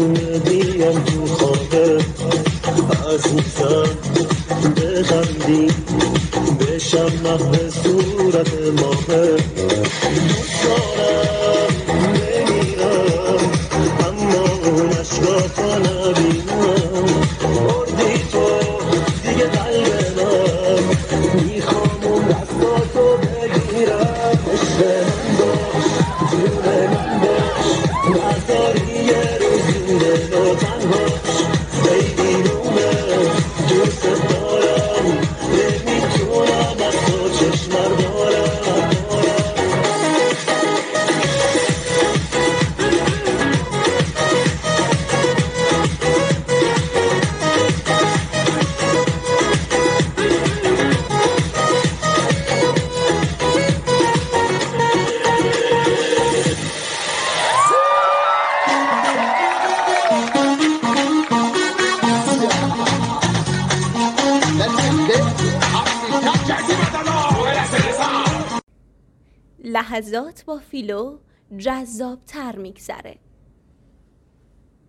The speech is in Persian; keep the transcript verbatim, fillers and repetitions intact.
مدیم تو خوابه عزیزم بخندی بشم محو صورت ماهه دوست دارم بمیرم اما اون اشکاتو نبینم بردی تو دیگه قلب من میخوام اون دستاتو بگیرم عشق من باش جون من باش نذاری یه روزی دلو تنهاش بیدینونه دوست دارم نمیتونم از تو چشمر دارم لحظات با فیلو جذاب تر میگذره.